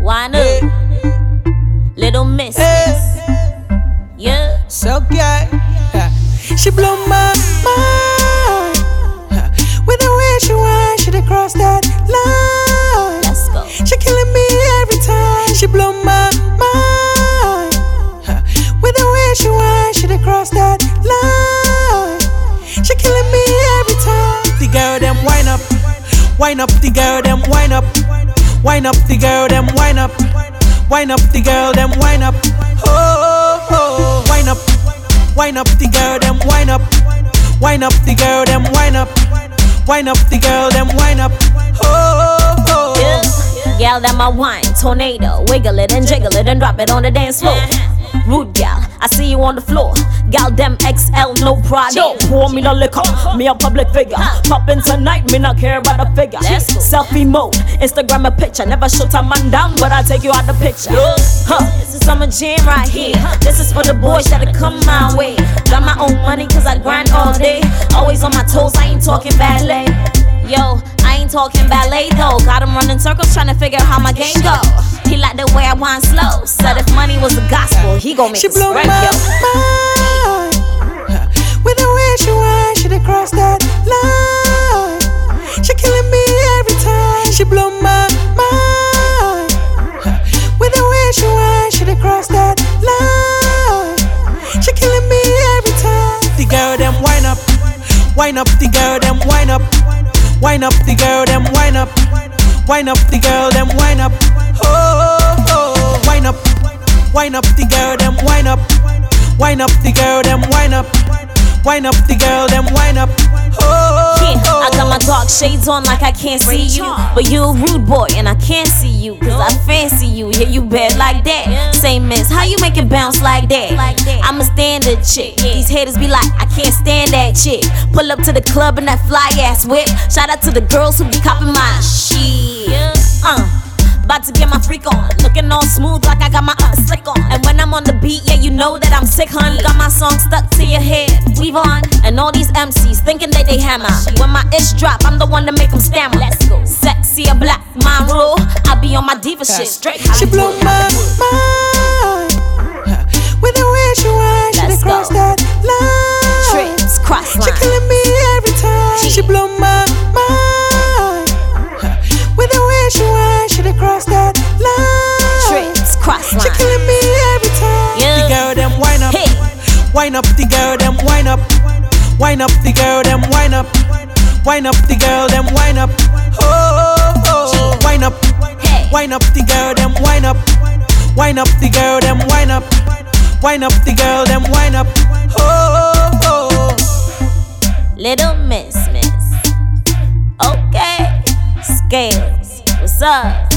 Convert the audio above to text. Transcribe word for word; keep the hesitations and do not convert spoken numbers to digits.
Wine up, little miss. Yeah. So good. She blow my mind with the way she whine. She done cross that line. Let's go. She killing me every time. She blow my mind with the way she whine. She done cross that line. She killing me every time. The girl them wind up, wind up. The girl them wind up, wind up. The girl them wind up, wind up. The girl them wind up. Oh, oh, oh. Wind up, wind up. The girl them wind up, wind up. The girl them wind up, wind up. The girl them wind up. Oh, oh, oh. Yeah. Gal, that my wine tornado. Wiggle it and jiggle it and drop it on the dance floor. Rude gal, I see you on the floor. Gal, them X L, no pride. Yo, pour me the liquor, me a public figure. Poppin' tonight, me not care about the figure. Selfie mode, Instagram a picture. Never shoot a man down, but I take you out the picture. Huh, this is summer jam right here. This is for the boys that'll come my way. Got my own money cause I grind all day. Always on my toes, I ain't talking ballet. Yo, I ain't talking ballet though. Got him running circles trying to figure out how my game go. He like the way I whine slow. Said if money was the gospel, he gon' make she it blow spread, my yo. mind with the way she whine. She done cross that line. She killing me every time. She blow my mind with the way she whine. She done cross that line. She killing me every time. The girl them wind up, wind up. The girl them wind up, wind up. The girl them wind up, wind up. The girl them wind up. Oh, oh, oh. Wind up, wind up. The girl them wind up, wind up. The girl them wind up, wind up. The girl them wind up. Oh, Yeah, oh. I got my dark shades on like I can't see you. But you a rude boy and I can't see you. Cause I fancy you, yeah, you bad like that. Same as how you make it bounce like that. I'm a standard chick. These haters be like, I can't stand that chick. Pull up to the club in that fly ass whip. Shout out to the girls who be copping my shit. Uh About to get my freak on, looking all smooth like I got my uh, slick on. And when I'm on the beat, yeah, you know that I'm sick, hun. Got my song stuck to your head, weave on. And all these M Cs thinking that they hammer. When my ish drop, I'm the one to make them stammer. Let's go. Sexy or black, my rule. I be on my diva shit, straight She blow my mind with the way she whine. She done cross that line. Trips, cross She line. killing me every time. She blow my mind with the way she whine. She done cross that line. Trips, cross She line. killing me every time. Yeah. The girl them wind up, Hey. wind up. The girl them wind up, wind up. The girl them wind up, wind up. The girl them wind up. Oh, oh, oh. Wind up, Hey. wind up. The girl them wind up, wind up. The girl them wind up, wind up. The girl them wind up. Oh, oh, oh. Little miss, miss. Okay. Scales, what's up?